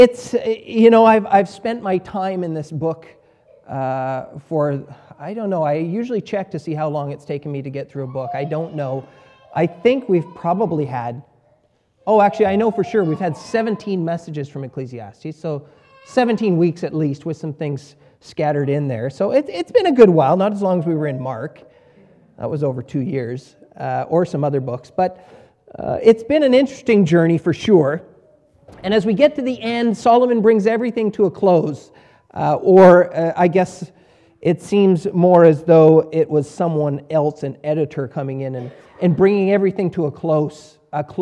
I've spent my time in this book for, I don't know, I usually check to see how long it's taken me to get through a book. I don't know. I think we've probably had, actually I know for sure we've had 17 messages from Ecclesiastes, so 17 weeks at least with some things scattered in there. So it's been a good while, not as long as we were in Mark. That was over 2 years, or some other books. But it's been an interesting journey for sure. And as we get to the end, Solomon brings everything to a close. I guess it seems more as though it was someone else, an editor, coming in and bringing everything to a close.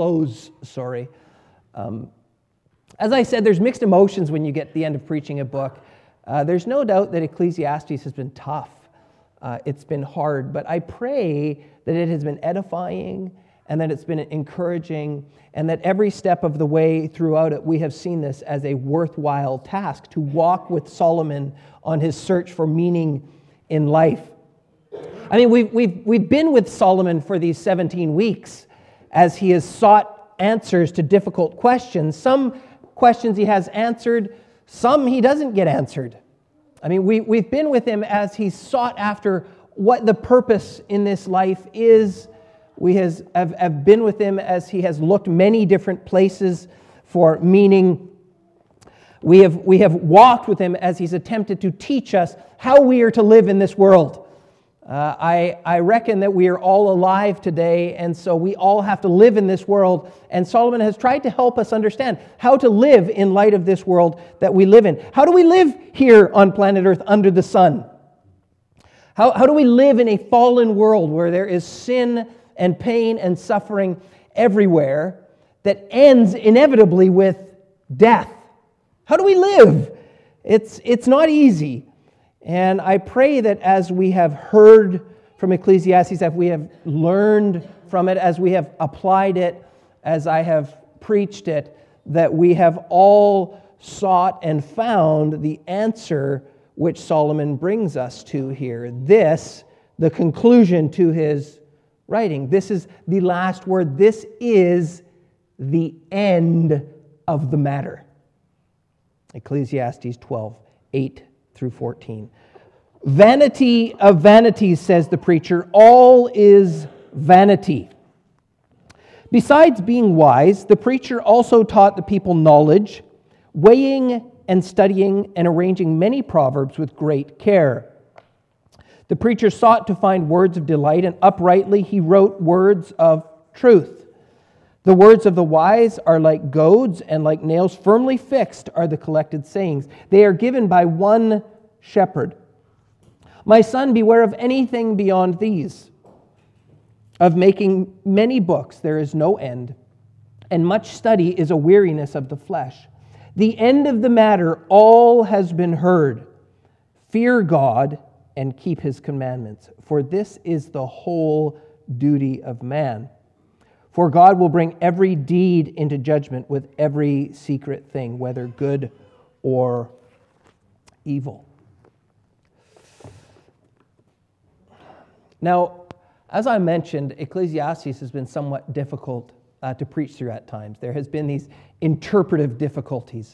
As I said, there's mixed emotions when you get to the end of preaching a book. There's no doubt that Ecclesiastes has been tough. It's been hard, but I pray that it has been edifying and that it's been encouraging, and that every step of the way throughout it, we have seen this as a worthwhile task to walk with Solomon on his search for meaning in life. I mean, we've been with Solomon for these 17 weeks as he has sought answers to difficult questions. Some questions he has answered, some he doesn't get answered. I mean, we've been with him as he's sought after what the purpose in this life is. We have been with him as he has looked many different places for meaning. We have walked with him as he's attempted to teach us how we are to live in this world. I reckon that we are all alive today, and so we all have to live in this world. And Solomon has tried to help us understand how to live in light of this world that we live in. How do we live here on planet Earth under the sun? How do we live in a fallen world where there is sin and pain and suffering everywhere that ends inevitably with death? How do we live? It's not easy. And I pray that as we have heard from Ecclesiastes, as we have learned from it, as we have applied it, as I have preached it, that we have all sought and found the answer which Solomon brings us to here. This, the conclusion to his writing. This is the last word. This is the end of the matter. Ecclesiastes 12, 8 through 14. Vanity of vanities, says the preacher, all is vanity. Besides being wise, the preacher also taught the people knowledge, weighing and studying and arranging many proverbs with great care. The preacher sought to find words of delight, and uprightly he wrote words of truth. The words of the wise are like goads, and like nails firmly fixed are the collected sayings. They are given by one shepherd. My son, beware of anything beyond these. Of making many books there is no end, and much study is a weariness of the flesh. The end of the matter all has been heard. Fear God and keep his commandments, for this is the whole duty of man. For God will bring every deed into judgment with every secret thing, whether good or evil. Now, as I mentioned, Ecclesiastes has been somewhat difficult to preach through at times. There has been these interpretive difficulties.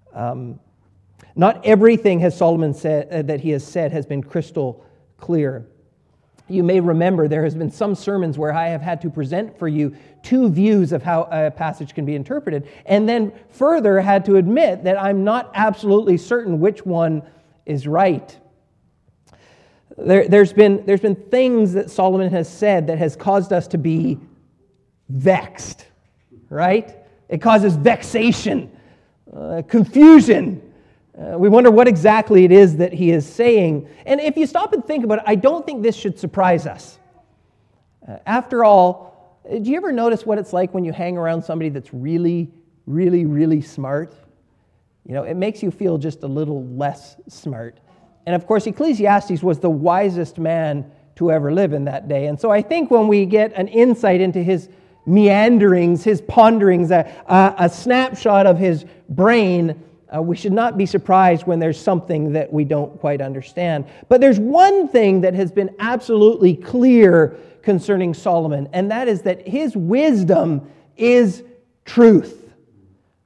Not everything, has Solomon said, that he has said has been crystal clear. You may remember there has been some sermons where I have had to present for you two views of how a passage can be interpreted, and then further had to admit that I'm not absolutely certain which one is right. There's been things that Solomon has said that has caused us to be vexed, right? It causes vexation, confusion. We wonder what exactly it is that he is saying. And if you stop and think about it, I don't think this should surprise us. After all, do you ever notice what it's like when you hang around somebody that's really, really, really smart? You know, it makes you feel just a little less smart. And of course, Ecclesiastes was the wisest man to ever live in that day. And so I think when we get an insight into his meanderings, his ponderings, a snapshot of his brain, we should not be surprised when there's something that we don't quite understand. But there's one thing that has been absolutely clear concerning Solomon, and that is that his wisdom is truth.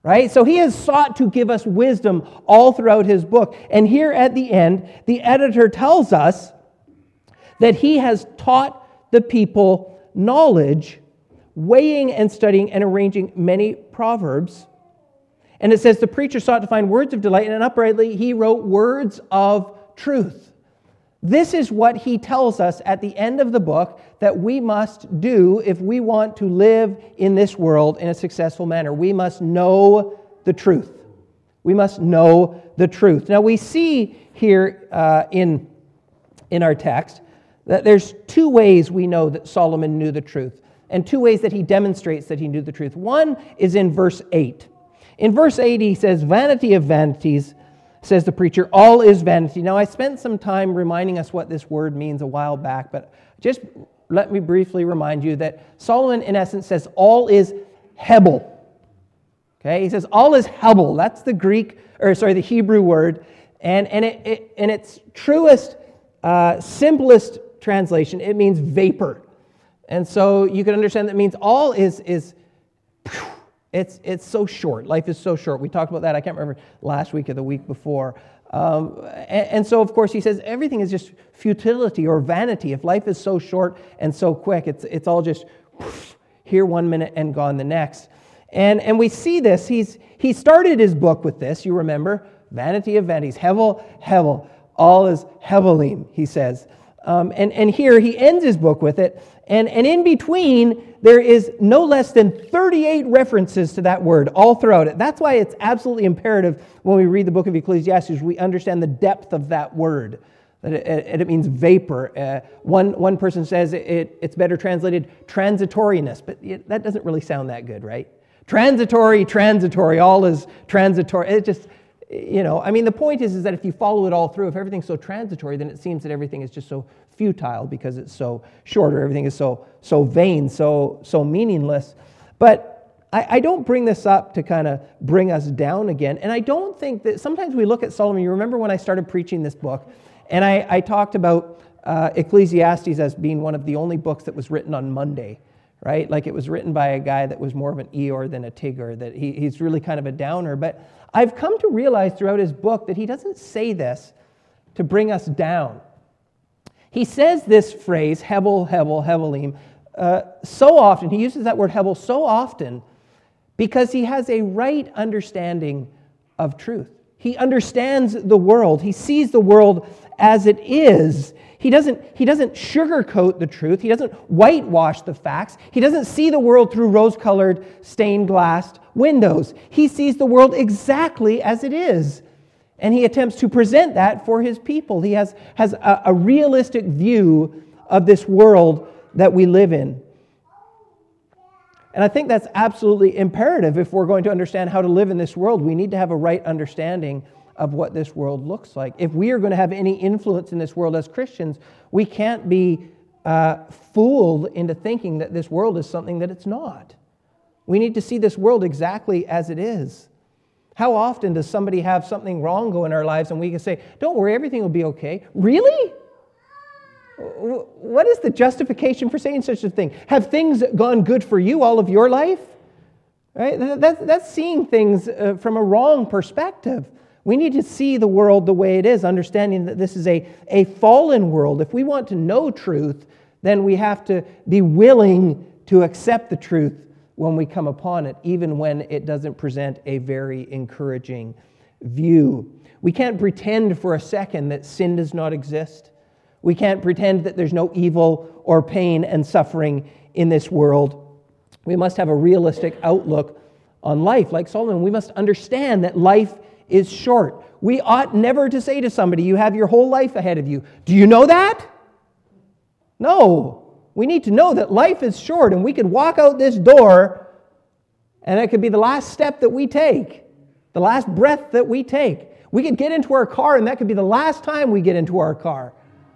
right? So he has sought to give us wisdom all throughout his book. And here at the end, the editor tells us that he has taught the people knowledge, weighing and studying and arranging many proverbs. And it says, the preacher sought to find words of delight, and uprightly he wrote words of truth. This is what he tells us at the end of the book that we must do if we want to live in this world in a successful manner. We must know the truth. We must know the truth. Now we see here in our text that there's two ways we know that Solomon knew the truth, and two ways that he demonstrates that he knew the truth. One is in verse 8. In verse 8 he says, vanity of vanities, says the preacher, all is vanity. Now I spent some time reminding us what this word means a while back, but just let me briefly remind you that Solomon in essence says all is hebel. Okay, he says all is hebel. That's the the Hebrew word, and in its truest, simplest translation, it means vapor. And so you can understand that means all is it's so short. Life is so short. We talked about that, I can't remember, last week or the week before. And so, of course, he says everything is just futility or vanity. If life is so short and so quick, it's all just here 1 minute and gone the next. And we see this. He started his book with this, you remember, vanity of vanities, hevel, all is hevelim, he says. And here he ends his book with it. And in between, there is no less than 38 references to that word all throughout it. That's why it's absolutely imperative when we read the book of Ecclesiastes, we understand the depth of that word. That it means vapor. One person says it's better translated transitoriness, but that doesn't really sound that good, right? Transitory, all is transitory. It just, the point is that if you follow it all through, if everything's so transitory, then it seems that everything is just so futile because it's so short, or everything is so vain, so meaningless. But I don't bring this up to kind of bring us down again. And I don't think that sometimes we look at Solomon. You remember when I started preaching this book, and I talked about Ecclesiastes as being one of the only books that was written on Monday, right? Like it was written by a guy that was more of an Eeyore than a Tigger, that he's really kind of a downer. But I've come to realize throughout his book that he doesn't say this to bring us down. He says this phrase, hevelim, so often. He uses that word hevel so often because he has a right understanding of truth. He understands the world. He sees the world as it is. He doesn't sugarcoat the truth. He doesn't whitewash the facts. He doesn't see the world through rose-colored stained glass windows. He sees the world exactly as it is. And he attempts to present that for his people. He has a realistic view of this world that we live in. And I think that's absolutely imperative if we're going to understand how to live in this world. We need to have a right understanding of what this world looks like. If we are going to have any influence in this world as Christians, we can't be fooled into thinking that this world is something that it's not. We need to see this world exactly as it is. How often does somebody have something wrong go in our lives and we can say, don't worry, everything will be okay? Really? What is the justification for saying such a thing? Have things gone good for you all of your life? Right? That's seeing things from a wrong perspective. We need to see the world the way it is, understanding that this is a fallen world. If we want to know truth, then we have to be willing to accept the truth when we come upon it, even when it doesn't present a very encouraging view. We can't pretend for a second that sin does not exist. We can't pretend that there's no evil or pain and suffering in this world. We must have a realistic outlook on life. Like Solomon, we must understand that life is short. We ought never to say to somebody, you have your whole life ahead of you. Do you know that? No. We need to know that life is short, and we could walk out this door and it could be the last step that we take, the last breath that we take. We could get into our car and that could be the last time we get into our car.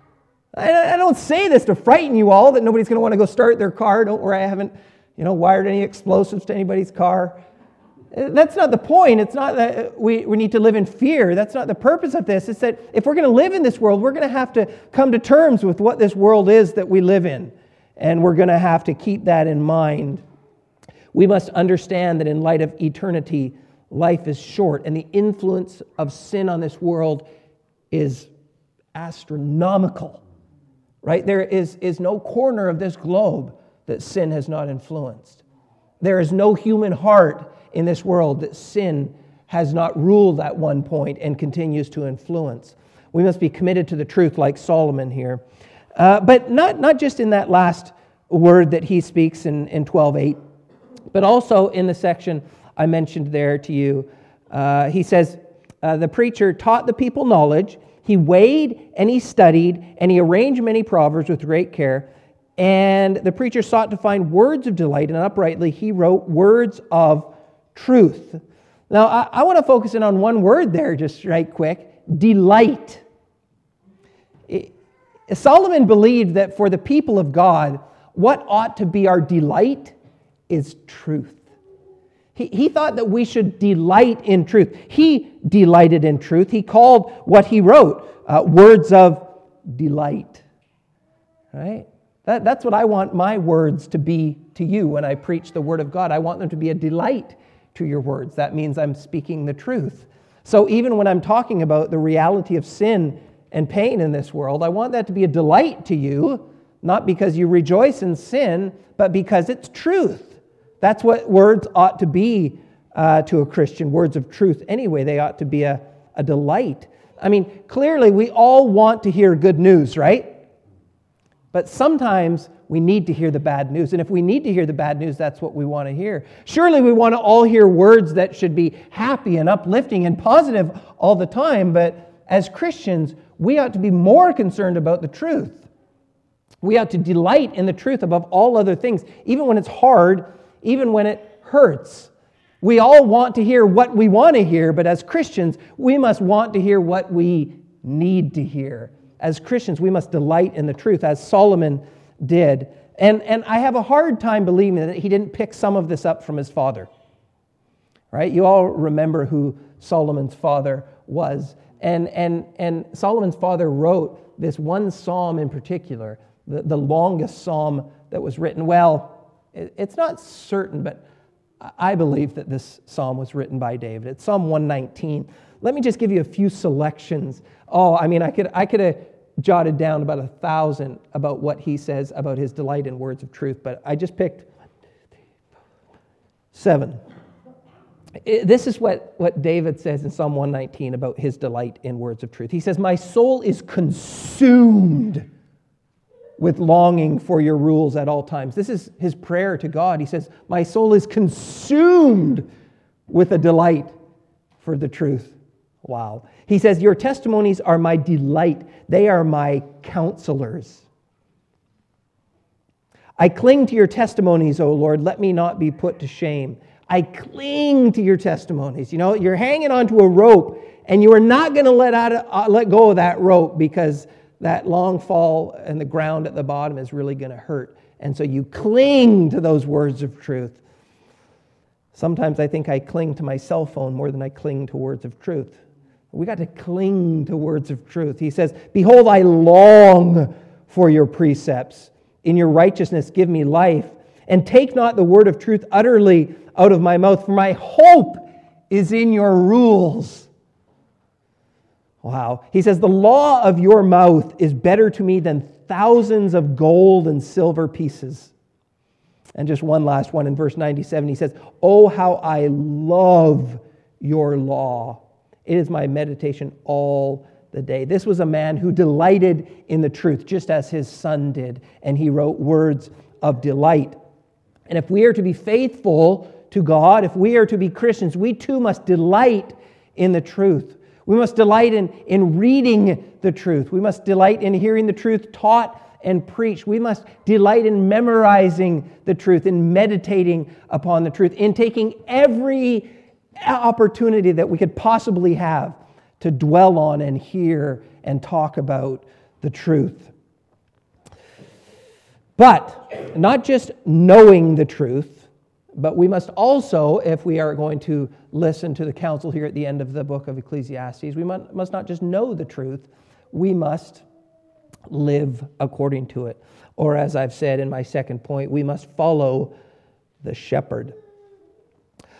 I don't say this to frighten you all that nobody's going to want to go start their car. Don't worry, I haven't wired any explosives to anybody's car. That's not the point. It's not that we need to live in fear. That's not the purpose of this. It's that if we're going to live in this world, we're going to have to come to terms with what this world is that we live in. And we're going to have to keep that in mind. We must understand that in light of eternity, life is short, and the influence of sin on this world is astronomical, right? There is no corner of this globe that sin has not influenced. There is no human heart in this world that sin has not ruled at one point and continues to influence. We must be committed to the truth like Solomon here. But not just in that last word that he speaks in 12:8, but also in the section I mentioned there to you. He says, the preacher taught the people knowledge. He weighed and he studied and he arranged many proverbs with great care. And the preacher sought to find words of delight, and uprightly he wrote words of truth. Now, I want to focus in on one word there just right quick, delight. Solomon believed that for the people of God, what ought to be our delight is truth. He thought that we should delight in truth. He delighted in truth. He called what he wrote words of delight. Right? That's what I want my words to be to you when I preach the Word of God. I want them to be a delight to your words. That means I'm speaking the truth. So even when I'm talking about the reality of sin and pain in this world, I want that to be a delight to you, not because you rejoice in sin, but because it's truth. That's what words ought to be to a Christian, words of truth anyway. They ought to be a delight. I mean, clearly we all want to hear good news, right? But sometimes we need to hear the bad news. And if we need to hear the bad news, that's what we want to hear. Surely we want to all hear words that should be happy and uplifting and positive all the time. But as Christians, we ought to be more concerned about the truth. We ought to delight in the truth above all other things, even when it's hard, even when it hurts. We all want to hear what we want to hear, but as Christians, we must want to hear what we need to hear. As Christians, we must delight in the truth, as Solomon did. And I have a hard time believing that he didn't pick some of this up from his father. Right? You all remember who Solomon's father was. And Solomon's father wrote this one psalm in particular, the longest psalm that was written. Well, it's not certain, but I believe that this psalm was written by David. It's Psalm 119. Let me just give you a few selections. Oh, I mean, I could have jotted down about 1,000 about what he says about his delight in words of truth, but I just picked 7. This is what David says in Psalm 119 about his delight in words of truth. He says, "My soul is consumed with longing for your rules at all times." This is his prayer to God. He says, "My soul is consumed with a delight for the truth." Wow. He says, "Your testimonies are my delight. They are my counselors. I cling to your testimonies, O Lord. Let me not be put to shame." I cling to your testimonies. You know, you're hanging onto a rope, and you are not going to let go of that rope because that long fall and the ground at the bottom is really going to hurt. And so you cling to those words of truth. Sometimes I think I cling to my cell phone more than I cling to words of truth. We got to cling to words of truth. He says, "Behold, I long for your precepts. In your righteousness give me life. And take not the word of truth utterly out of my mouth, for my hope is in your rules." Wow. He says, "The law of your mouth is better to me than thousands of gold and silver pieces." And just one last one in verse 97, he says, "Oh, how I love your law. It is my meditation all the day." This was a man who delighted in the truth, just as his son did, and he wrote words of delight. And if we are to be faithful to God, if we are to be Christians, we too must delight in the truth. We must delight in reading the truth. We must delight in hearing the truth taught and preached. We must delight in memorizing the truth, in meditating upon the truth, in taking every opportunity that we could possibly have to dwell on and hear and talk about the truth. But not just knowing the truth, but we must also, if we are going to listen to the counsel here at the end of the book of Ecclesiastes, we must not just know the truth, we must live according to it. Or as I've said in my second point, we must follow the shepherd.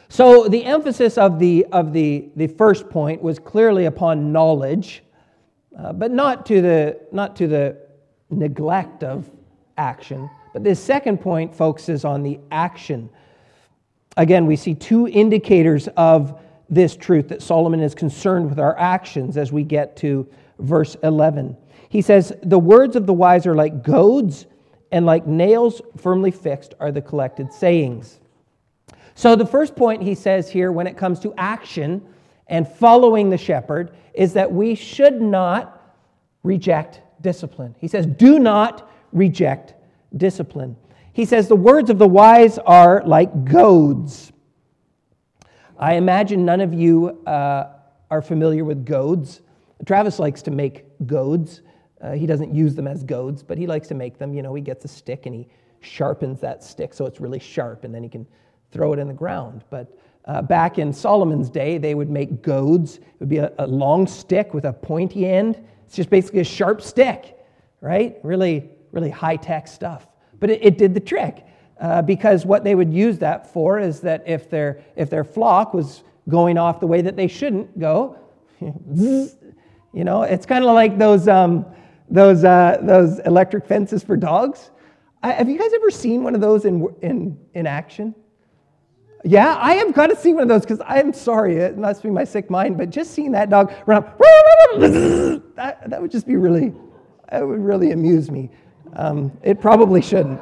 So the emphasis of the first point was clearly upon knowledge, but not to the neglect of action. But this second point focuses on the action. Again, we see two indicators of this truth that Solomon is concerned with our actions as we get to verse 11. He says, "The words of the wise are like goads, and like nails firmly fixed are the collected sayings." So the first point he says here when it comes to action and following the shepherd is that we should not reject discipline. He says, do not reject discipline. He says, the words of the wise are like goads. I imagine none of you are familiar with goads. Travis likes to make goads. He doesn't use them as goads, but he likes to make them. You know, he gets a stick and he sharpens that stick so it's really sharp, and then he can throw it in the ground. But back in Solomon's day, they would make goads. It would be a long stick with a pointy end. It's just basically a sharp stick, right? Really, really high-tech stuff. But it did the trick because what they would use that for is that if their flock was going off the way that they shouldn't go, you know, it's kind of like those electric fences for dogs. Have you guys ever seen one of those in action? Yeah, I have got to see one of those because I'm sorry, it must be my sick mind, but just seeing that dog run up, that would just be really, it would really amuse me. It probably shouldn't.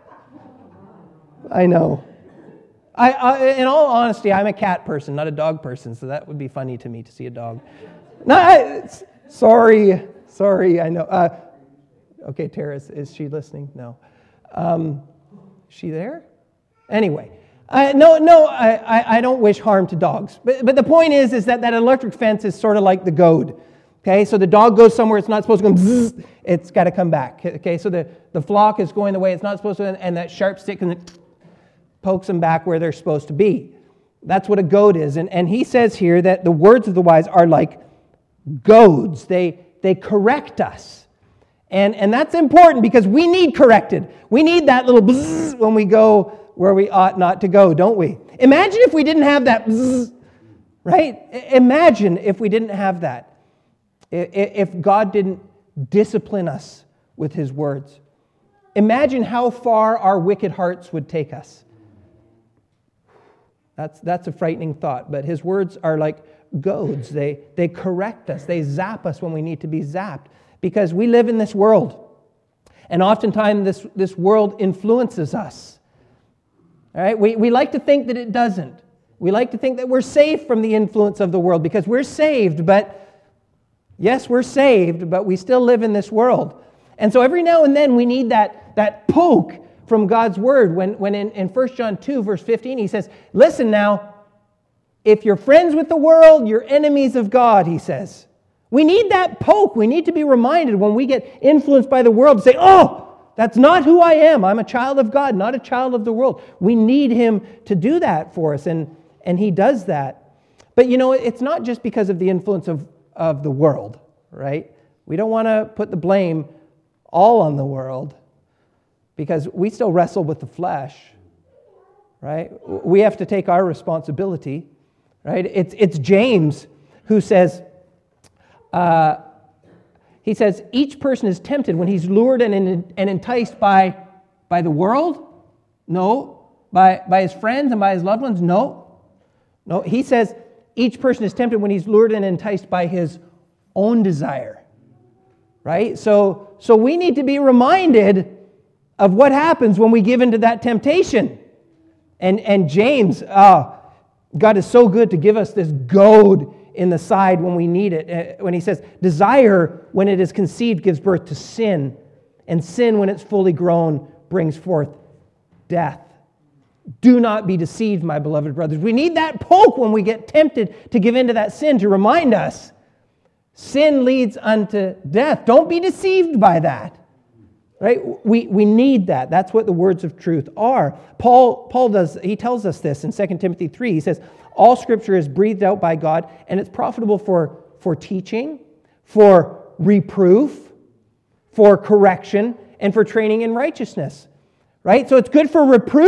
I know. In all honesty, I'm a cat person, not a dog person, so that would be funny to me to see a dog. No, sorry, I know. Okay, Tara, is she listening? No. Is she there? Anyway. I don't wish harm to dogs. But the point is that electric fence is sort of like the goad. Okay, so the dog goes somewhere it's not supposed to go, bzzz, it's got to come back. Okay, so the flock is going the way it's not supposed to, and that sharp stick pokes them back where they're supposed to be. That's what a goad is. And he says here that the words of the wise are like goads. They correct us. And that's important because we need corrected. We need that little bzzz when we go where we ought not to go, don't we? Imagine if we didn't have that bzzz, right? Imagine if we didn't have that. If God didn't discipline us with His words. Imagine how far our wicked hearts would take us. That's a frightening thought, but His words are like goads. They correct us. They zap us when we need to be zapped because we live in this world. And oftentimes this world influences us. All right? We like to think that it doesn't. We like to think that we're safe from the influence of the world because we're saved, but yes, we're saved, but we still live in this world. And so every now and then we need that poke from God's word. When in 1 John 2, verse 15, he says, listen now, if you're friends with the world, you're enemies of God, he says. We need that poke. We need to be reminded when we get influenced by the world to say, oh, that's not who I am. I'm a child of God, not a child of the world. We need Him to do that for us, and He does that. But you know, it's not just because of the influence of the world, right? We don't want to put the blame all on the world because we still wrestle with the flesh, right? We have to take our responsibility, right? It's James who says, he says, each person is tempted when he's lured and enticed by the world? No. By his friends and by his loved ones? No. No. He says, each person is tempted when he's lured and enticed by his own desire. Right? So we need to be reminded of what happens when we give into that temptation. And James, God is so good to give us this goad in the side when we need it. When he says, desire, when it is conceived, gives birth to sin. And sin, when it's fully grown, brings forth death. Do not be deceived, my beloved brothers. We need that poke when we get tempted to give into that sin to remind us. Sin leads unto death. Don't be deceived by that. Right? We need that. That's what the words of truth are. Paul does, he tells us this in 2 Timothy 3. He says, all Scripture is breathed out by God, and it's profitable for teaching, for reproof, for correction, and for training in righteousness. Right? So it's good for reproof,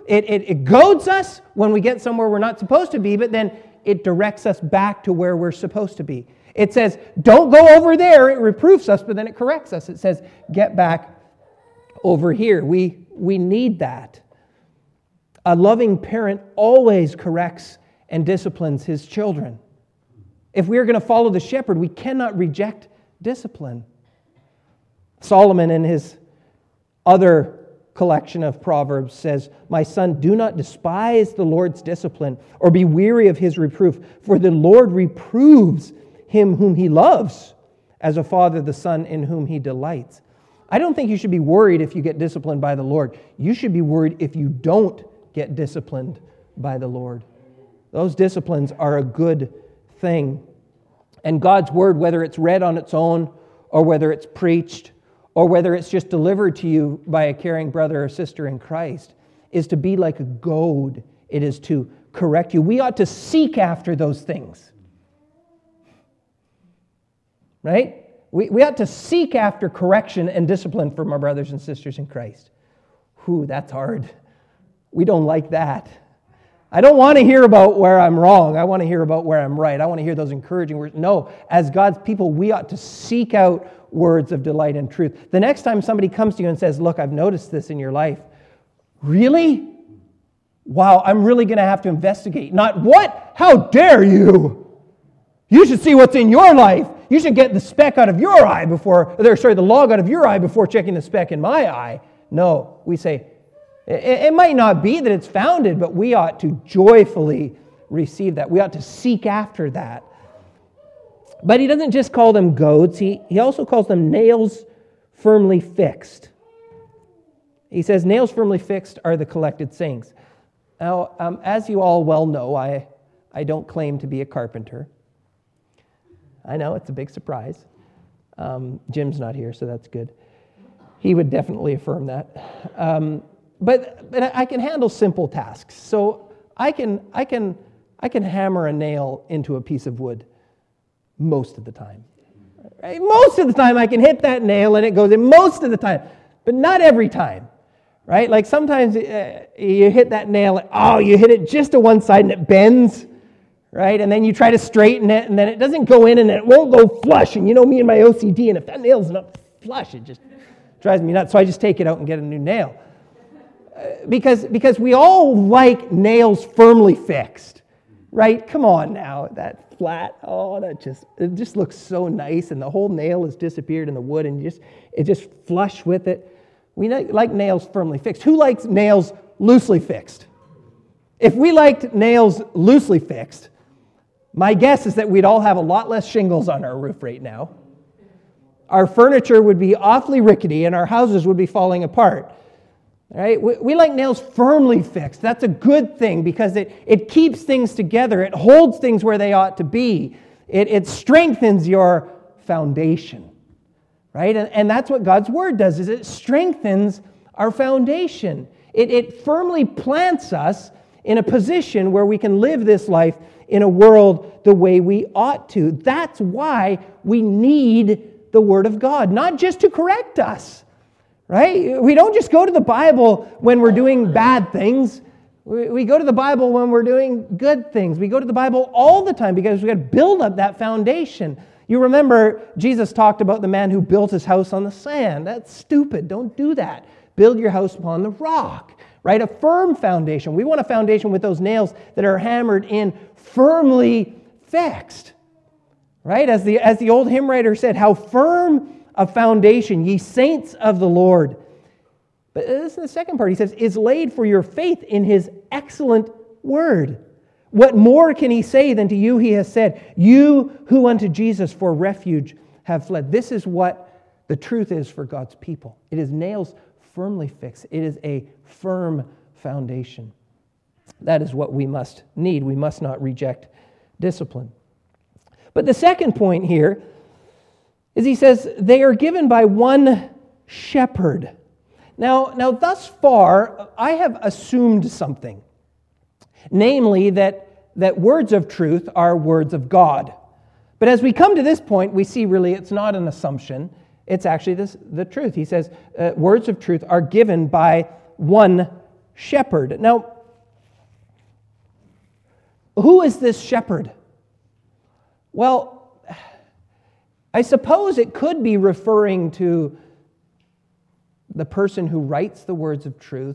It goads us when we get somewhere we're not supposed to be, but then it directs us back to where we're supposed to be. It says, don't go over there. It reproofs us, but then it corrects us. It says, get back over here. We need that. A loving parent always corrects and disciplines his children. If we are going to follow the shepherd, we cannot reject discipline. Solomon, in his other collection of Proverbs, says, my son, do not despise the Lord's discipline or be weary of his reproof, for the Lord reproves him whom he loves, as a father the son in whom he delights. I don't think you should be worried if you get disciplined by the Lord. You should be worried if you don't get disciplined by the Lord. Those disciplines are a good thing. And God's word, whether it's read on its own or whether it's preached or whether it's just delivered to you by a caring brother or sister in Christ, is to be like a goad. It is to correct you. We ought to seek after those things. Right? We ought to seek after correction and discipline from our brothers and sisters in Christ. Whew, that's hard. We don't like that. I don't want to hear about where I'm wrong. I want to hear about where I'm right. I want to hear those encouraging words. No, as God's people, we ought to seek out words of delight and truth. The next time somebody comes to you and says, look, I've noticed this in your life. Really? Wow, I'm really going to have to investigate. Not what? How dare you? You should see what's in your life. You should get the speck out of your eye the log out of your eye before checking the speck in my eye. No, we say, it might not be that it's founded, but we ought to joyfully receive that. We ought to seek after that. But he doesn't just call them goads. He also calls them nails firmly fixed. He says nails firmly fixed are the collected saints. Now, as you all well know, I don't claim to be a carpenter. I know, it's a big surprise. Jim's not here, so that's good. He would definitely affirm that. But I can handle simple tasks. So I can hammer a nail into a piece of wood most of the time. Right? Most of the time I can hit that nail and it goes in most of the time, but not every time. Right? Like sometimes you hit that nail, you hit it just to one side and it bends. Right? And then you try to straighten it and then it doesn't go in and it won't go flush. And you know me and my OCD, and if that nail's not flush, it just drives me nuts. So I just take it out and get a new nail. Because we all like nails firmly fixed, right? Come on now, that flat, it just looks so nice, and the whole nail has disappeared in the wood, and it just flush with it. We like nails firmly fixed. Who likes nails loosely fixed? If we liked nails loosely fixed, my guess is that we'd all have a lot less shingles on our roof right now. Our furniture would be awfully rickety, and our houses would be falling apart. Right? We like nails firmly fixed. That's a good thing because it keeps things together. It holds things where they ought to be. It strengthens your foundation. Right? And that's what God's Word does, is it strengthens our foundation. It firmly plants us in a position where we can live this life in a world the way we ought to. That's why we need the Word of God, not just to correct us. Right? We don't just go to the Bible when we're doing bad things. We go to the Bible when we're doing good things. We go to the Bible all the time because we've got to build up that foundation. You remember Jesus talked about the man who built his house on the sand. That's stupid. Don't do that. Build your house upon the rock. Right? A firm foundation. We want a foundation with those nails that are hammered in, firmly fixed. Right? As the old hymn writer said, how firm a foundation, ye saints of the Lord. But this is the second part. He says, is laid for your faith in his excellent word. What more can he say than to you he has said, you who unto Jesus for refuge have fled. This is what the truth is for God's people. It is nails firmly fixed. It is a firm foundation. That is what we must need. We must not reject discipline. But the second point here is he says, they are given by one shepherd. Now, thus far, I have assumed something. Namely, that words of truth are words of God. But as we come to this point, we see really it's not an assumption. It's actually the truth. He says, words of truth are given by one shepherd. Now, who is this shepherd? Well, I suppose it could be referring to the person who writes the words of truth.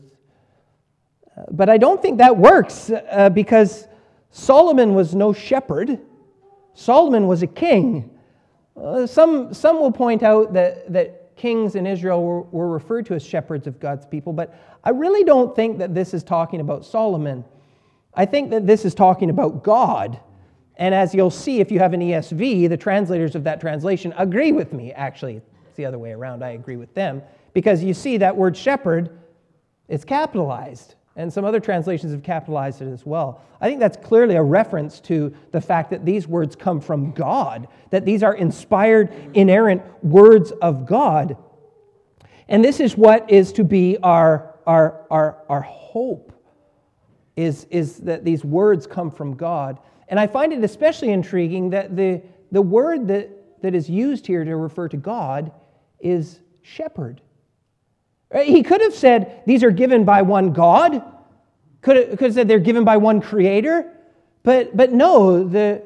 But I don't think that works because Solomon was no shepherd. Solomon was a king. Some will point out that kings in Israel were referred to as shepherds of God's people, but I really don't think that this is talking about Solomon. I think that this is talking about God. And as you'll see, if you have an ESV, the translators of that translation agree with me. Actually, it's the other way around. I agree with them. Because you see that word shepherd is capitalized. And some other translations have capitalized it as well. I think that's clearly a reference to the fact that these words come from God, that these are inspired, inerrant words of God. And this is what is to be our hope, is that these words come from God. And I find it especially intriguing that the word that is used here to refer to God is shepherd. He could have said these are given by one God. Could have said they're given by one creator. But no,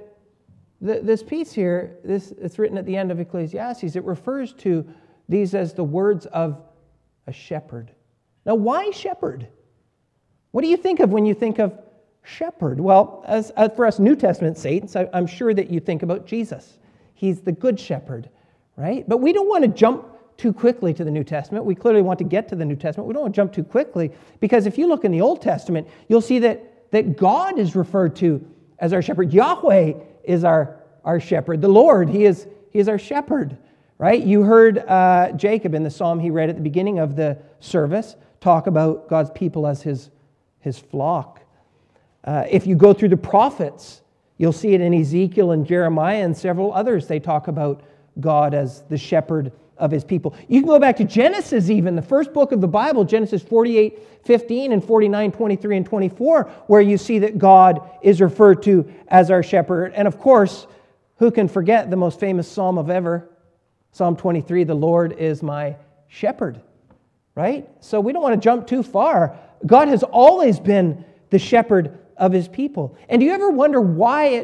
this piece here, it's written at the end of Ecclesiastes. It refers to these as the words of a shepherd. Now, why shepherd? What do you think of when you think of shepherd? Well, as for us New Testament saints, I'm sure that you think about Jesus. He's the good shepherd, right? But we don't want to jump too quickly to the New Testament. We clearly want to get to the New Testament. We don't want to jump too quickly because if you look in the Old Testament, you'll see that God is referred to as our shepherd. Yahweh is our shepherd. The Lord, He is our shepherd, right? You heard Jacob in the psalm he read at the beginning of the service talk about God's people as his flock. If you go through the prophets, you'll see it in Ezekiel and Jeremiah and several others. They talk about God as the shepherd of His people. You can go back to Genesis even, the first book of the Bible, Genesis 48:15 and 49:23 and 24, where you see that God is referred to as our shepherd. And of course, who can forget the most famous psalm of ever? Psalm 23, the Lord is my shepherd, right? So we don't want to jump too far. God has always been the shepherd of His people. And do you ever wonder why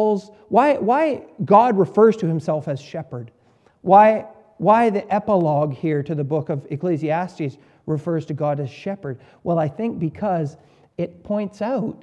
God refers to Himself as shepherd? Why the epilogue here to the book of Ecclesiastes refers to God as shepherd? Well, I think because it points out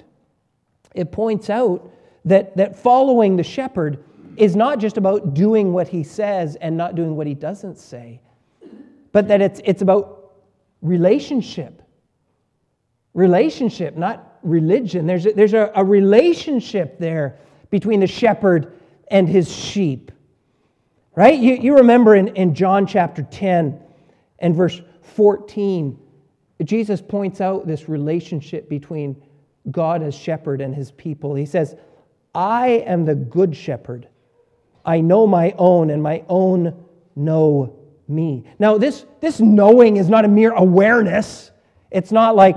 that following the shepherd is not just about doing what he says and not doing what he doesn't say, but that it's about relationship. Relationship, not religion. There's a relationship there between the shepherd and his sheep. Right? You remember in John chapter 10 and verse 14, Jesus points out this relationship between God as shepherd and His people. He says, I am the good shepherd. I know my own, and my own know me. Now, this knowing is not a mere awareness. It's not like,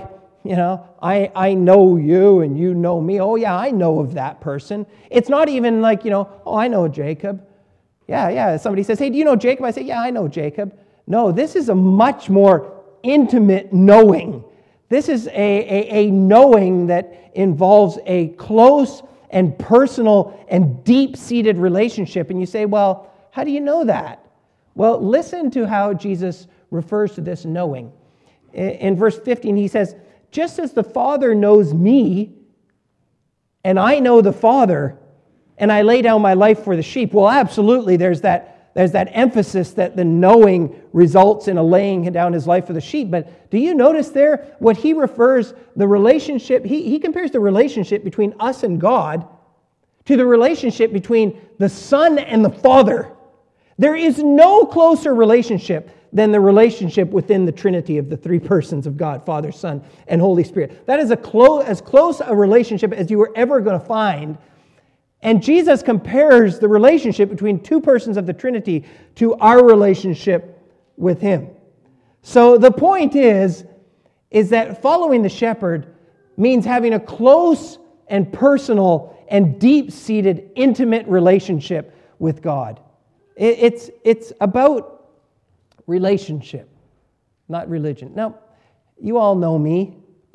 I know you and you know me. Oh, yeah, I know of that person. It's not even like, I know Jacob. Yeah. Somebody says, hey, do you know Jacob? I say, yeah, I know Jacob. No, this is a much more intimate knowing. This is a knowing that involves a close and personal and deep-seated relationship. And you say, well, how do you know that? Well, listen to how Jesus refers to this knowing. In verse 15, He says, just as the Father knows me, and I know the Father, and I lay down my life for the sheep. Well, absolutely, there's that emphasis that the knowing results in a laying down his life for the sheep. But do you notice there what he refers, the relationship, he compares the relationship between us and God to the relationship between the Son and the Father. There is no closer relationship than the relationship within the Trinity of the three persons of God, Father, Son, and Holy Spirit. That is as close a relationship as you are ever going to find. And Jesus compares the relationship between two persons of the Trinity to our relationship with Him. So the point is that following the shepherd means having a close and personal and deep-seated, intimate relationship with God. It's about relationship, not religion. Now, you all know me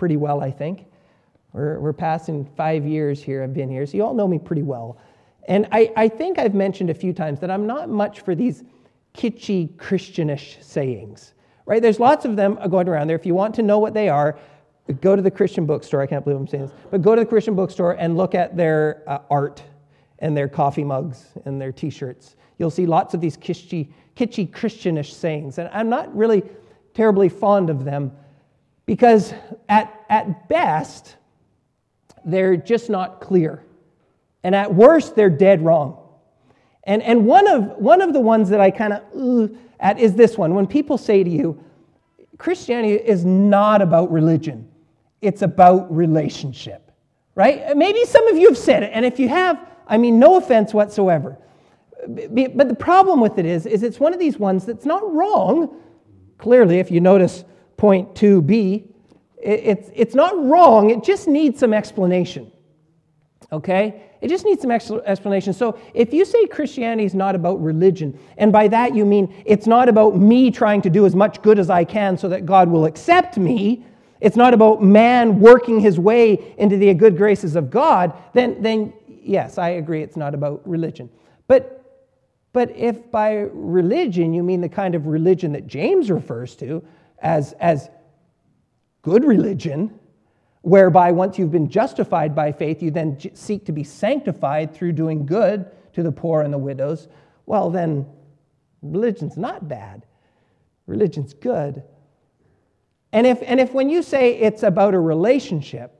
pretty well, I think. We're passing 5 years here, I've been here, so you all know me pretty well. And I think I've mentioned a few times that I'm not much for these kitschy Christianish sayings, right? There's lots of them going around there. If you want to know what they are, go to the Christian bookstore. I can't believe I'm saying this, but go to the Christian bookstore and look at their art and their coffee mugs and their T-shirts. You'll see lots of these kitschy Christianish sayings, and I'm not really terribly fond of them because at best, they're just not clear. And at worst, they're dead wrong. And one of the ones that I kind of at is this one. When people say to you, Christianity is not about religion. It's about relationship, right? Maybe some of you have said it. And if you have, I mean, no offense whatsoever. But the problem with it is it's one of these ones that's not wrong. Clearly, if you notice point 2b, it's not wrong. It just needs some explanation. Okay? It just needs some explanation. So if you say Christianity is not about religion, and by that you mean it's not about me trying to do as much good as I can so that God will accept me, it's not about man working his way into the good graces of God, then yes, I agree it's not about religion. But if by religion you mean the kind of religion that James refers to as good religion, whereby once you've been justified by faith, you then seek to be sanctified through doing good to the poor and the widows, well then, religion's not bad. Religion's good. And if when you say it's about a relationship,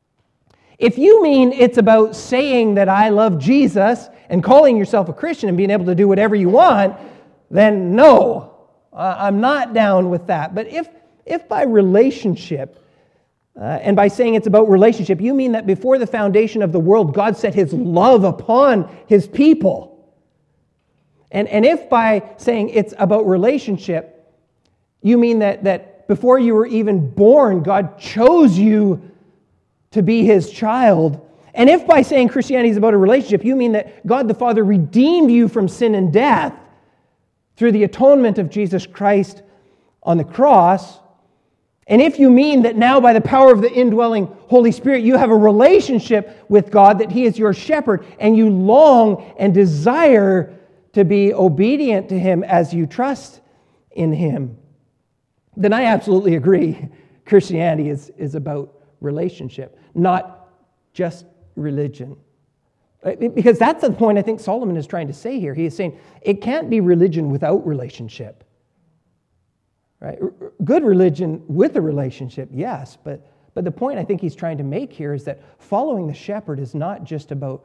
if you mean it's about saying that I love Jesus and calling yourself a Christian and being able to do whatever you want, then no, I'm not down with that. But if by relationship, and by saying it's about relationship, you mean that before the foundation of the world, God set his love upon his people. And if by saying it's about relationship, you mean that before you were even born, God chose you to be his child. And if by saying Christianity is about a relationship, you mean that God the Father redeemed you from sin and death through the atonement of Jesus Christ on the cross, and if you mean that now by the power of the indwelling Holy Spirit, you have a relationship with God, that he is your shepherd, and you long and desire to be obedient to him as you trust in him, then I absolutely agree. Christianity is about relationship, not just religion. Because that's the point I think Solomon is trying to say here. He is saying it can't be religion without relationship. Right? Good religion with a relationship, yes, but the point I think he's trying to make here is that following the shepherd is not just about,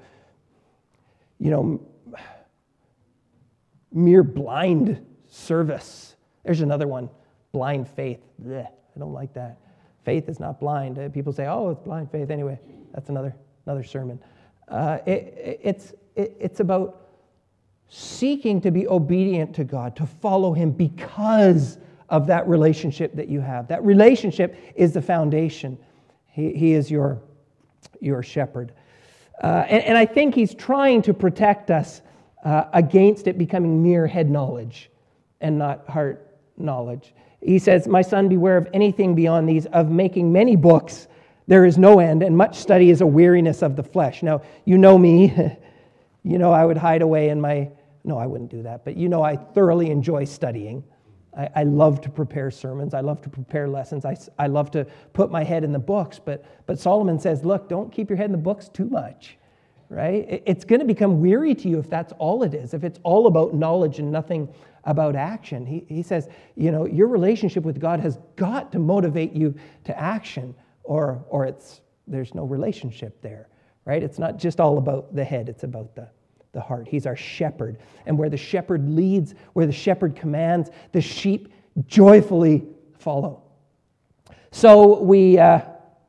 mere blind service. There's another one, blind faith. Blech, I don't like that. Faith is not blind. People say, oh, it's blind faith. Anyway, that's another sermon. It's about seeking to be obedient to God, to follow him because of that relationship that you have. That relationship is the foundation. He is your shepherd. And I think he's trying to protect us against it becoming mere head knowledge and not heart knowledge. He says, my son, beware of anything beyond these, of making many books. There is no end, and much study is a weariness of the flesh. Now, you know me. I would hide away in my... No, I wouldn't do that. But I thoroughly enjoy studying. I love to prepare sermons. I love to prepare lessons. I love to put my head in the books. But Solomon says, look, don't keep your head in the books too much, right? It's going to become weary to you if that's all it is, if it's all about knowledge and nothing about action. He says, your relationship with God has got to motivate you to action, or there's no relationship there, right? It's not just all about the head. It's about the heart. He's our shepherd. And where the shepherd leads, where the shepherd commands, the sheep joyfully follow. So the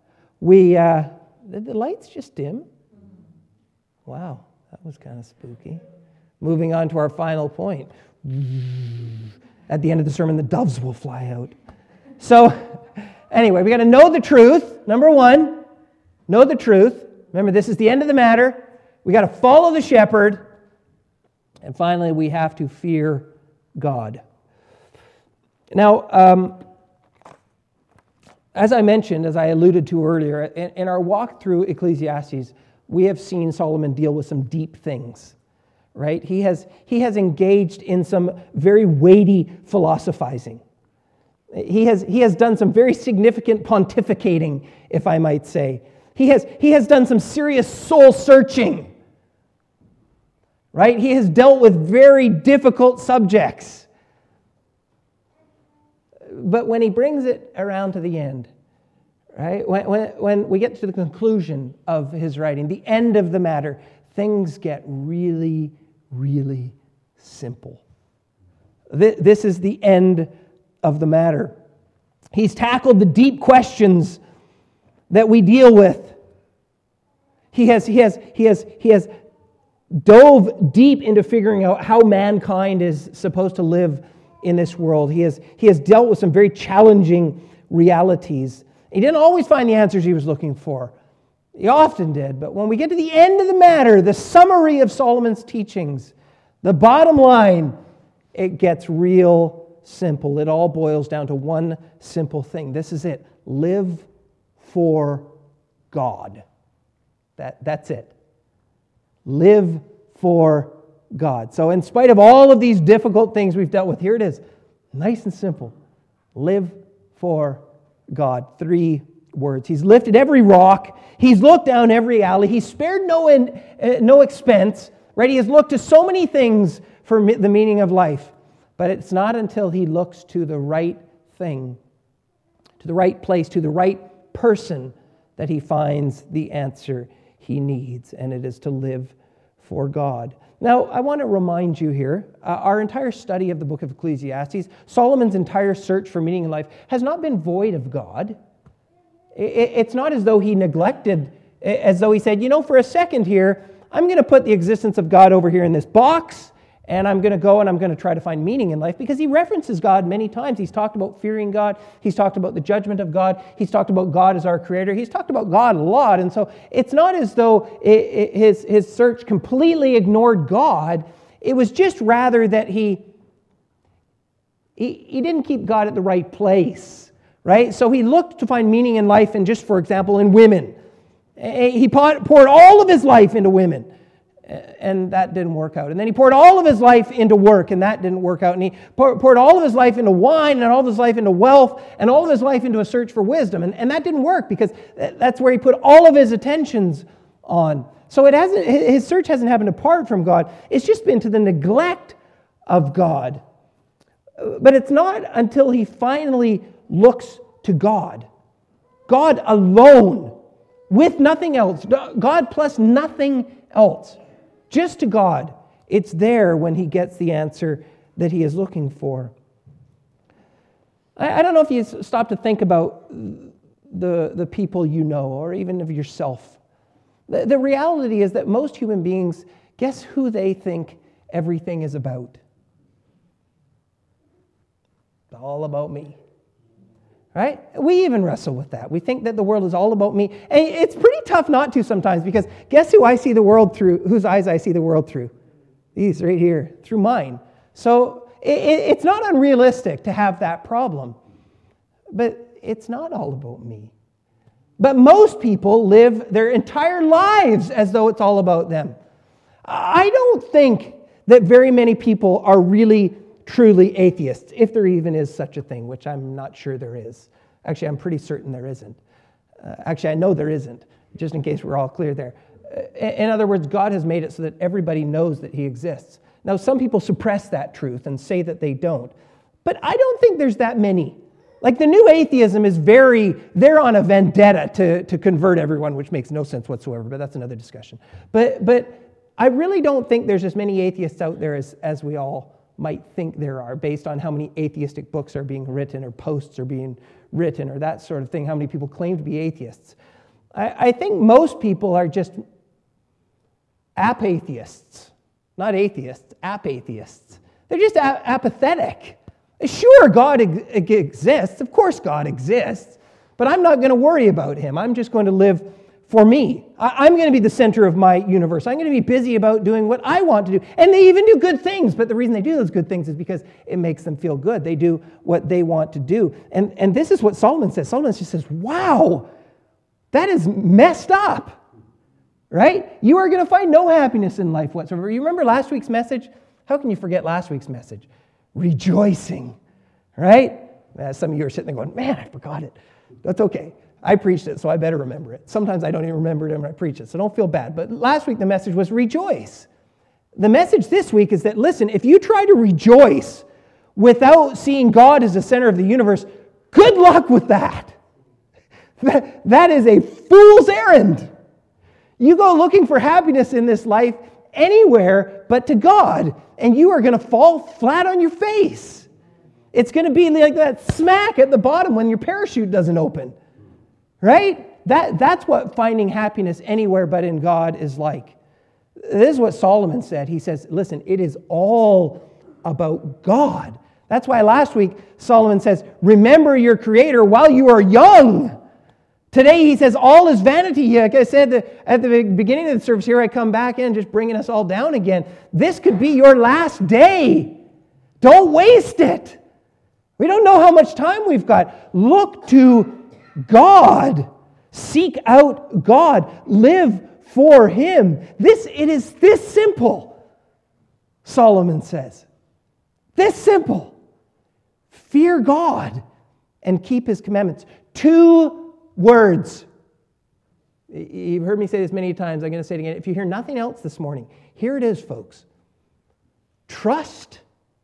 lights just dim. Wow, that was kind of spooky. Moving on to our final point. At the end of the sermon, the doves will fly out. So anyway, we got to know the truth. Number one, know the truth. Remember, this is the end of the matter. We got to follow the shepherd. And finally, we have to fear God. Now, As I mentioned, as I alluded to earlier, in our walk through Ecclesiastes, we have seen Solomon deal with some deep things, right? He has engaged in some very weighty philosophizing. He has done some very significant pontificating, if I might say. He has done some serious soul searching, right? He has dealt with very difficult subjects. But when he brings it around to the end, right? When we get to the conclusion of his writing, the end of the matter, things get really, really simple. This is the end of the matter. He's tackled the deep questions that we deal with. He has dove deep into figuring out how mankind is supposed to live in this world. He has dealt with some very challenging realities. He didn't always find the answers he was looking for. He often did, but when we get to the end of the matter, the summary of Solomon's teachings, the bottom line, it gets real simple. It all boils down to one simple thing. This is it. Live for God. That's it. Live for God. So in spite of all of these difficult things we've dealt with, here it is. Nice and simple. Live for God. 3 words. He's lifted every rock. He's looked down every alley. He's spared no expense. Right? He has looked to so many things for the meaning of life. But it's not until he looks to the right thing, to the right place, to the right person, that he finds the answer he needs, and it is to live for God. Now, I want to remind you here, our entire study of the book of Ecclesiastes, Solomon's entire search for meaning in life, has not been void of God. It's not as though he neglected, as though he said, for a second here, I'm going to put the existence of God over here in this box, and I'm going to go and I'm going to try to find meaning in life, because he references God many times. He's talked about fearing God. He's talked about the judgment of God. He's talked about God as our creator. He's talked about God a lot. And so it's not as though his search completely ignored God. It was just rather that he didn't keep God at the right place, right? So he looked to find meaning in life, and just, for example, in women. He poured all of his life into women, and that didn't work out. And then he poured all of his life into work, and that didn't work out. And he poured all of his life into wine, and all of his life into wealth, and all of his life into a search for wisdom. And that didn't work, because that's where he put all of his attentions on. So his search hasn't happened apart from God. It's just been to the neglect of God. But it's not until he finally looks to God alone, with nothing else, God plus nothing else, just to God. It's there when he gets the answer that he is looking for. I don't know if you stop to think about the people you know, or even of yourself. The reality is that most human beings, guess who they think everything is about? It's all about me. Right? We even wrestle with that. We think that the world is all about me. And it's pretty tough not to sometimes, because guess who I see the world through, whose eyes I see the world through? These right here, through mine. So it's not unrealistic to have that problem. But it's not all about me. But most people live their entire lives as though it's all about them. I don't think that very many people are really truly atheists, if there even is such a thing, which I'm not sure there is. Actually, I'm pretty certain there isn't. Actually, I know there isn't, just in case we're all clear there. In other words, God has made it so that everybody knows that he exists. Now, some people suppress that truth and say that they don't, but I don't think there's that many. Like, the new atheism is they're on a vendetta to convert everyone, which makes no sense whatsoever, but that's another discussion. But I really don't think there's as many atheists out there as we all might think there are, based on how many atheistic books are being written, or posts are being written, or that sort of thing, how many people claim to be atheists. I think most people are just apatheists. Not atheists, apatheists. They're just apathetic. Sure, God exists. Of course God exists. But I'm not going to worry about him. I'm just going to live for me. I'm going to be the center of my universe. I'm going to be busy about doing what I want to do. And they even do good things, but the reason they do those good things is because it makes them feel good. They do what they want to do. And this is what Solomon says. Solomon just says, wow, that is messed up, right? You are going to find no happiness in life whatsoever. You remember last week's message? How can you forget last week's message? Rejoicing, right? Some of you are sitting there going, man, I forgot it. That's okay. I preached it, so I better remember it. Sometimes I don't even remember it when I preach it, so don't feel bad. But last week the message was rejoice. The message this week is that, listen, if you try to rejoice without seeing God as the center of the universe, good luck with that. That is a fool's errand. You go looking for happiness in this life anywhere but to God, and you are going to fall flat on your face. It's going to be like that smack at the bottom when your parachute doesn't open. Right? That's what finding happiness anywhere but in God is like. This is what Solomon said. He says, listen, it is all about God. That's why last week Solomon says, remember your Creator while you are young. Today he says, all is vanity. Like I said at the beginning of the service, here I come back in just bringing us all down again. This could be your last day. Don't waste it. We don't know how much time we've got. Look to God. Seek out God. Live for Him. It is this simple, Solomon says. This simple. Fear God and keep His commandments. 2 words. You've heard me say this many times. I'm going to say it again. If you hear nothing else this morning, here it is, folks. Trust,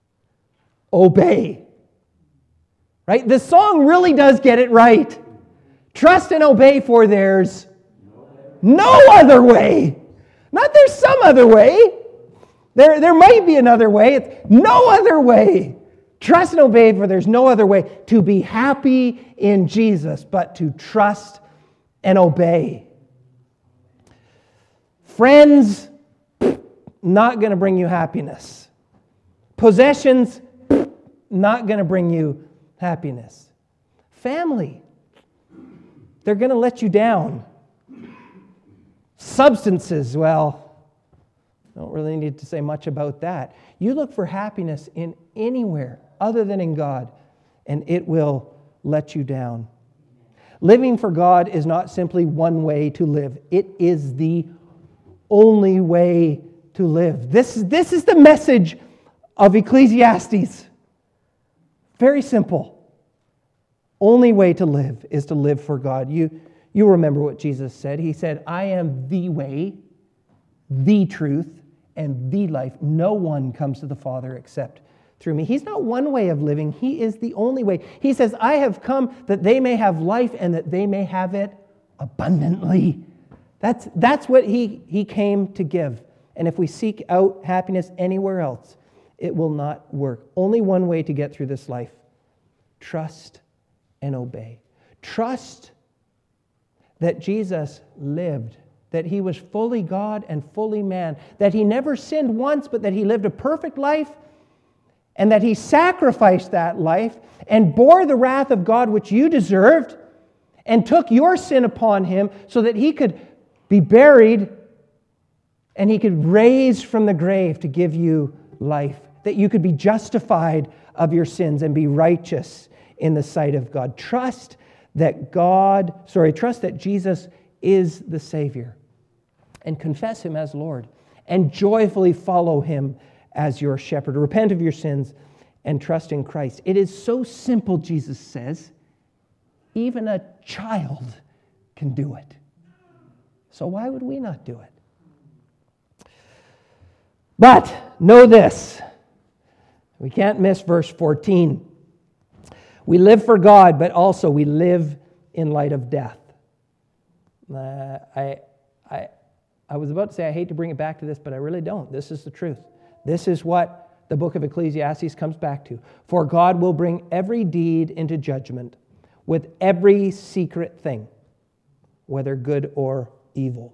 obey. Right? The song really does get it right. Trust and obey, for there's no other way. Not there's some other way. There might be another way. It's no other way. Trust and obey, for there's no other way to be happy in Jesus but to trust and obey. Friends, not going to bring you happiness. Possessions, not going to bring you happiness. Family, they're going to let you down. Substances, well, I don't really need to say much about that. You look for happiness in anywhere other than in God, and it will let you down. Living for God is not simply one way to live. It is the only way to live. This is the message of Ecclesiastes. Very simple. Only way to live is to live for God. You remember what Jesus said. He said, I am the way, the truth, and the life. No one comes to the Father except through me. He's not one way of living. He is the only way. He says, I have come that they may have life and that they may have it abundantly. That's what he came to give. And if we seek out happiness anywhere else, it will not work. Only one way to get through this life. Trust and obey. Trust that Jesus lived, that He was fully God and fully man, that He never sinned once, but that He lived a perfect life, and that He sacrificed that life and bore the wrath of God which you deserved, and took your sin upon Him so that He could be buried and He could raise from the grave to give you life, that you could be justified of your sins and be righteous in the sight of God. Trust that Jesus is the Savior, and confess Him as Lord, and joyfully follow Him as your shepherd. Repent of your sins and trust in Christ. It is so simple, Jesus says, even a child can do it. So why would we not do it? But know this, we can't miss verse 14. We live for God, but also we live in light of death. I was about to say I hate to bring it back to this, but I really don't. This is the truth. This is what the book of Ecclesiastes comes back to. For God will bring every deed into judgment with every secret thing, whether good or evil.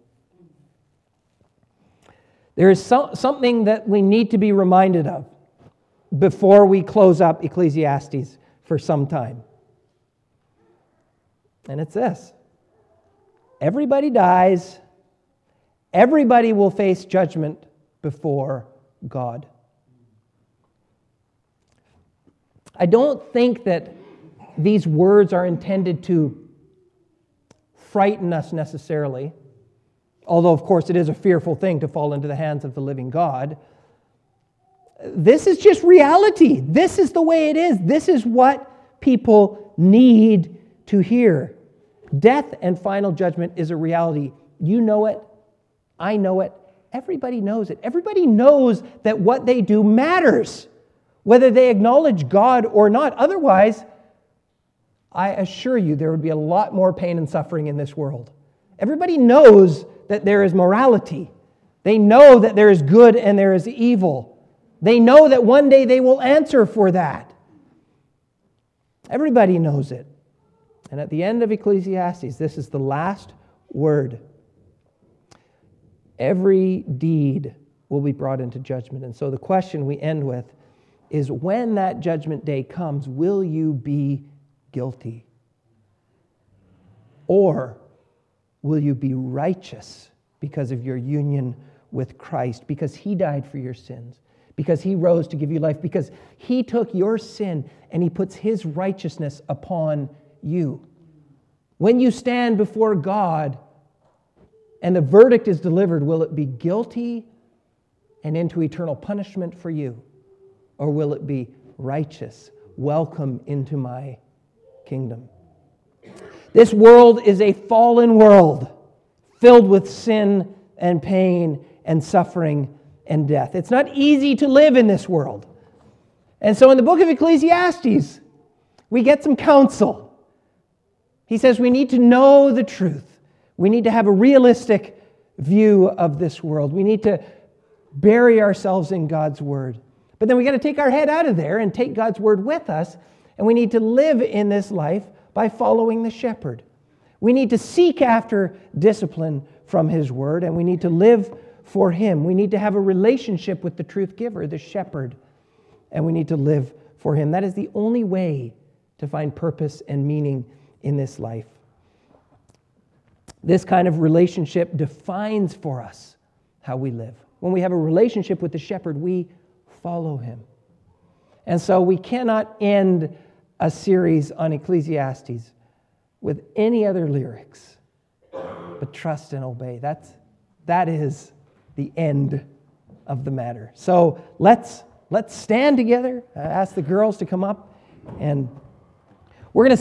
There is something that we need to be reminded of before we close up Ecclesiastes for some time. And it's this. Everybody dies. Everybody will face judgment before God. I don't think that these words are intended to frighten us necessarily, although, of course, it is a fearful thing to fall into the hands of the living God. This is just reality. This is the way it is. This is what people need to hear. Death and final judgment is a reality. You know it. I know it. Everybody knows it. Everybody knows that what they do matters, whether they acknowledge God or not. Otherwise, I assure you there would be a lot more pain and suffering in this world. Everybody knows that there is morality. They know that there is good and there is evil. They know that one day they will answer for that. Everybody knows it. And at the end of Ecclesiastes, this is the last word. Every deed will be brought into judgment. And so the question we end with is, when that judgment day comes, will you be guilty? Or will you be righteous because of your union with Christ, because He died for your sins, because He rose to give you life, because He took your sin and He puts His righteousness upon you? When you stand before God and the verdict is delivered, will it be guilty and into eternal punishment for you? Or will it be righteous, welcome into my kingdom? This world is a fallen world filled with sin and pain and suffering and death. It's not easy to live in this world. And so in the book of Ecclesiastes, we get some counsel. He says we need to know the truth. We need to have a realistic view of this world. We need to bury ourselves in God's Word. But then we got to take our head out of there and take God's Word with us, and we need to live in this life by following the shepherd. We need to seek after discipline from His Word, and we need to live for Him. We need to have a relationship with the truth giver, the shepherd, and we need to live for Him. That is the only way to find purpose and meaning in this life. This kind of relationship defines for us how we live. When we have a relationship with the shepherd, we follow Him. And so we cannot end a series on Ecclesiastes with any other lyrics but trust and obey. That is the end of the matter. So let's stand together. Ask the girls to come up, and we're going to